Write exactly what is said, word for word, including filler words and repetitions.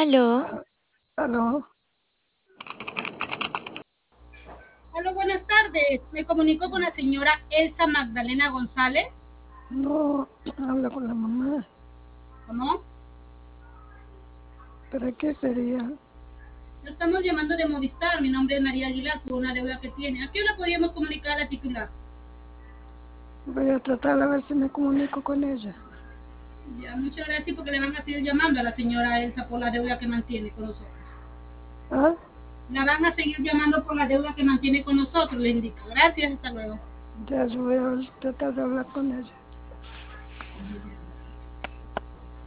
Aló, Ah, aló, Hola, buenas tardes. Me comunico con la señora Elsa Magdalena González. no, habla con la mamá. ¿Cómo? ¿Para qué sería? Lo estamos llamando de Movistar. Mi nombre es María Aguilar por una deuda que tiene. ¿A qué hora podríamos comunicar a la titular? Voy a tratar a ver si me comunico con ella. Ya, muchas gracias porque le van a seguir llamando a la señora Elsa por la deuda que mantiene con nosotros. ¿Ah? La van a seguir llamando por la deuda que mantiene con nosotros, le indico. Gracias, hasta luego. Ya yo voy a tratar de hablar con ella.